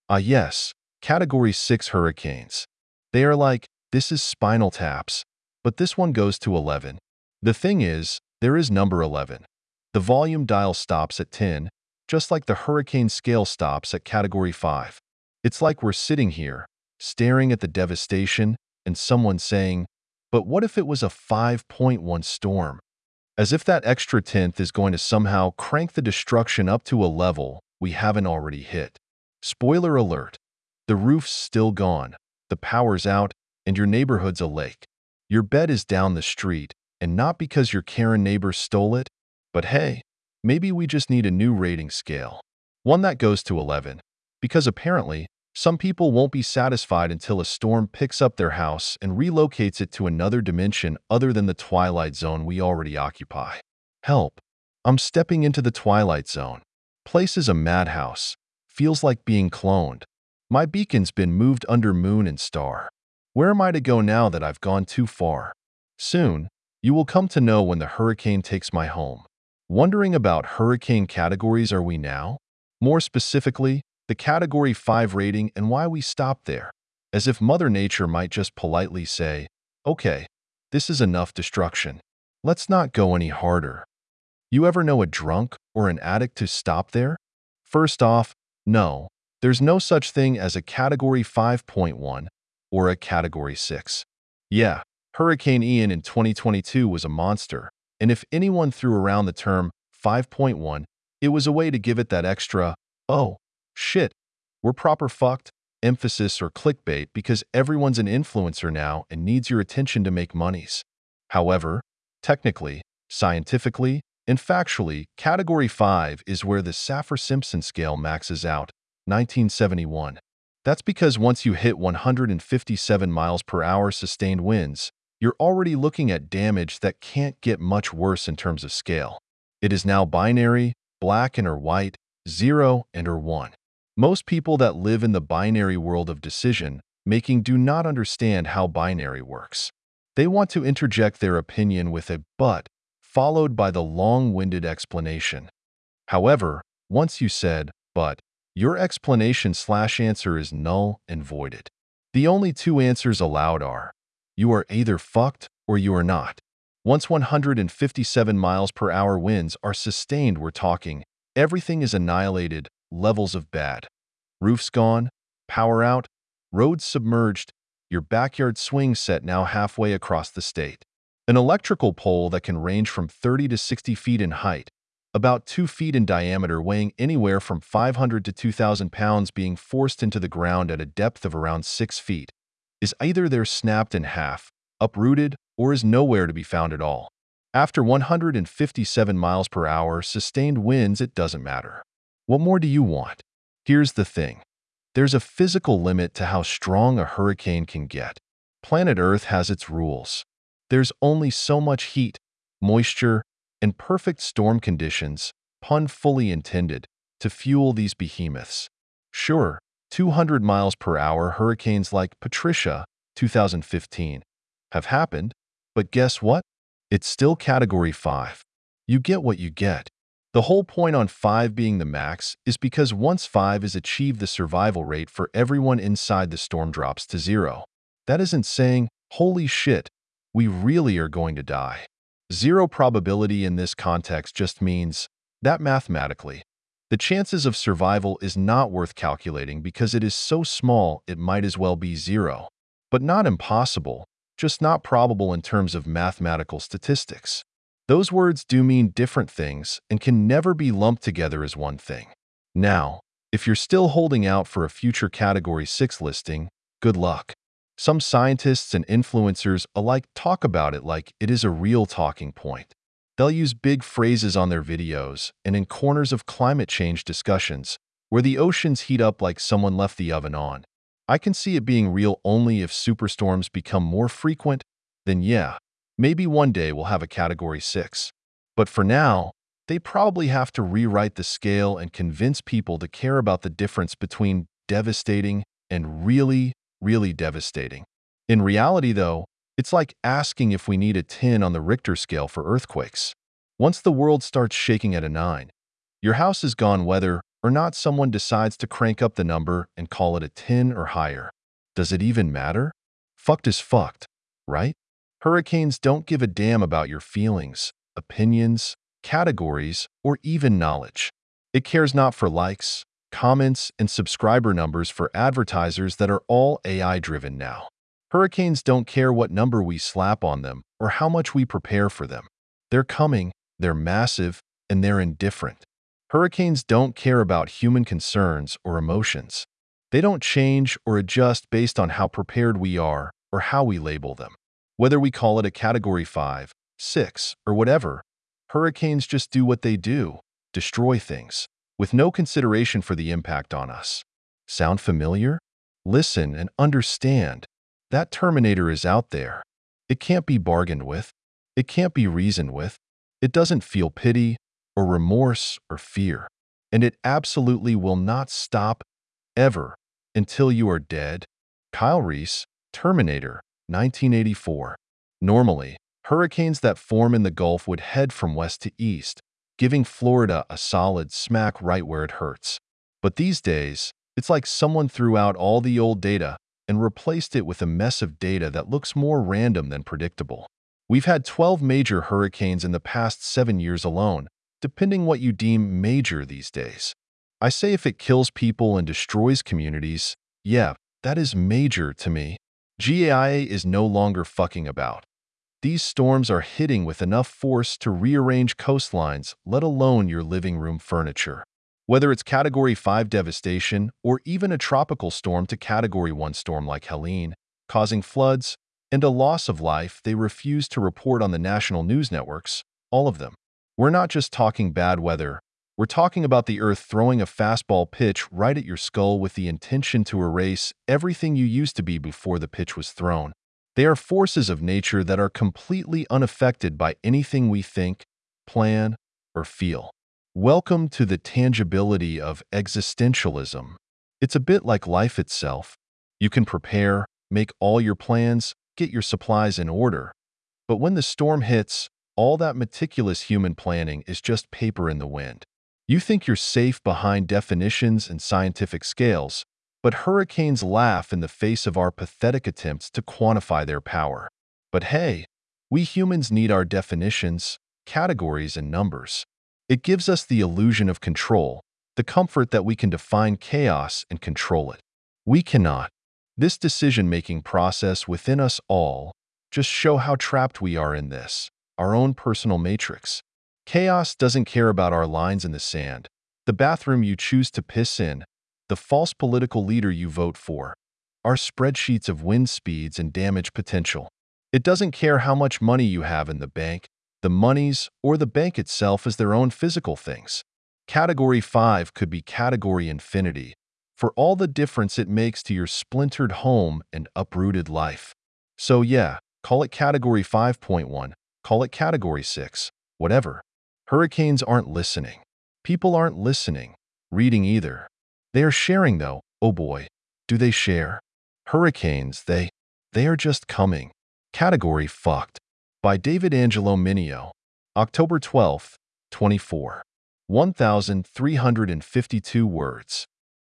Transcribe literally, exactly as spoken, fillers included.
Ah yes, Category six hurricanes. They are like, this is Spinal Taps, but this one goes to eleven. The thing is, there is number eleven. The volume dial stops at ten, just like the hurricane scale stops at Category five. It's like we're sitting here, staring at the devastation, and someone saying, but what if it was a five point one storm? As if that extra tenth is going to somehow crank the destruction up to a level we haven't already hit. Spoiler alert. The roof's still gone, the power's out, and your neighborhood's a lake. Your bed is down the street, and not because your Karen neighbor stole it, but hey, maybe we just need a new rating scale. One that goes to eleven. Because apparently, some people won't be satisfied until a storm picks up their house and relocates it to another dimension other than the twilight zone we already occupy. Help! I'm stepping into the twilight zone. Place is a madhouse. Feels like being cloned. My beacon's been moved under moon and star. Where am I to go now that I've gone too far? Soon, you will come to know when the hurricane takes my home. Wondering about hurricane categories are we now? More specifically, the Category five rating and why we stopped there. As if Mother Nature might just politely say, okay, this is enough destruction. Let's not go any harder. You ever know a drunk or an addict to stop there? First off, no, there's no such thing as a Category five point one or a Category six. Yeah, Hurricane Ian in twenty twenty-two was a monster, and if anyone threw around the term five point one, it was a way to give it that extra, oh, shit, we're proper fucked, emphasis or clickbait because everyone's an influencer now and needs your attention to make monies. However, technically, scientifically, and factually, Category five is where the Saffir-Simpson scale maxes out, nineteen seventy-one. That's because once you hit one hundred fifty-seven miles per hour sustained winds, you're already looking at damage that can't get much worse in terms of scale. It is now binary, black and or white, zero and or one. Most people that live in the binary world of decision making do not understand how binary works. They want to interject their opinion with a but, followed by the long-winded explanation. However, once you said, but, your explanation slash answer is null and voided. The only two answers allowed are, you are either fucked or you are not. Once one hundred fifty-seven miles per hour winds are sustained, we're talking, everything is annihilated, levels of bad. Roof's gone, power out, roads submerged, your backyard swing set now halfway across the state. An electrical pole that can range from thirty to sixty feet in height, about two feet in diameter, weighing anywhere from five hundred to two thousand pounds, being forced into the ground at a depth of around six feet, is either there snapped in half, uprooted, or is nowhere to be found at all. After one hundred fifty-seven miles per hour sustained winds, it doesn't matter. What more do you want? Here's the thing. There's a physical limit to how strong a hurricane can get. Planet Earth has its rules. There's only so much heat, moisture, and perfect storm conditions, pun fully intended, to fuel these behemoths. Sure, two hundred miles per hour hurricanes like Patricia, two thousand fifteen, have happened, but guess what? It's still Category five. You get what you get. The whole point on five being the max is because once five is achieved, the survival rate for everyone inside the storm drops to zero. That isn't saying, holy shit, we really are going to die. Zero probability in this context just means that mathematically, the chances of survival is not worth calculating because it is so small it might as well be zero. But not impossible, just not probable in terms of mathematical statistics. Those words do mean different things and can never be lumped together as one thing. Now, if you're still holding out for a future Category six listing, good luck. Some scientists and influencers alike talk about it like it is a real talking point. They'll use big phrases on their videos and in corners of climate change discussions, where the oceans heat up like someone left the oven on. I can see it being real only if superstorms become more frequent, then yeah, maybe one day we'll have a Category six. But for now, they probably have to rewrite the scale and convince people to care about the difference between devastating and really, really devastating. In reality, though, it's like asking if we need a ten on the Richter scale for earthquakes. Once the world starts shaking at a nine, your house is gone whether or not someone decides to crank up the number and call it a ten or higher. Does it even matter? Fucked is fucked, right? Hurricanes don't give a damn about your feelings, opinions, categories, or even knowledge. It cares not for likes, comments, and subscriber numbers for advertisers that are all A I-driven now. Hurricanes don't care what number we slap on them or how much we prepare for them. They're coming, they're massive, and they're indifferent. Hurricanes don't care about human concerns or emotions. They don't change or adjust based on how prepared we are or how we label them. Whether we call it a Category five, six, or whatever, hurricanes just do what they do, destroy things, with no consideration for the impact on us. Sound familiar? Listen and understand. That Terminator is out there. It can't be bargained with. It can't be reasoned with. It doesn't feel pity or remorse or fear. And it absolutely will not stop, ever, until you are dead. Kyle Reese, Terminator, nineteen eighty-four. Normally, hurricanes that form in the Gulf would head from west to east, giving Florida a solid smack right where it hurts. But these days, it's like someone threw out all the old data and replaced it with a mess of data that looks more random than predictable. We've had twelve major hurricanes in the past seven years alone, depending what you deem major these days. I say if it kills people and destroys communities, yeah, that is major to me. G A I A is no longer fucking about. These storms are hitting with enough force to rearrange coastlines, let alone your living room furniture. Whether it's Category five devastation or even a tropical storm to Category one storm like Helene, causing floods and a loss of life they refuse to report on the national news networks, all of them. We're not just talking bad weather. We're talking about the Earth throwing a fastball pitch right at your skull with the intention to erase everything you used to be before the pitch was thrown. They are forces of nature that are completely unaffected by anything we think, plan, or feel. Welcome to the tangibility of existentialism. It's a bit like life itself. You can prepare, make all your plans, get your supplies in order. But when the storm hits, all that meticulous human planning is just paper in the wind. You think you're safe behind definitions and scientific scales, but hurricanes laugh in the face of our pathetic attempts to quantify their power. But hey, we humans need our definitions, categories, and numbers. It gives us the illusion of control, the comfort that we can define chaos and control it. We cannot. This decision-making process within us all just show how trapped we are in this, our own personal matrix. Chaos doesn't care about our lines in the sand, the bathroom you choose to piss in, the false political leader you vote for, our spreadsheets of wind speeds and damage potential. It doesn't care how much money you have in the bank. The monies or the bank itself is their own physical things. Category five could be Category Infinity, for all the difference it makes to your splintered home and uprooted life. So yeah, call it Category five point one, call it Category six, whatever. Hurricanes aren't listening. People aren't listening, reading either. They are sharing though, oh boy, do they share. Hurricanes, they, they are just coming. Category Fucked. By David Angelo Mineo. October twelfth, twenty-four. one thousand three hundred fifty-two words.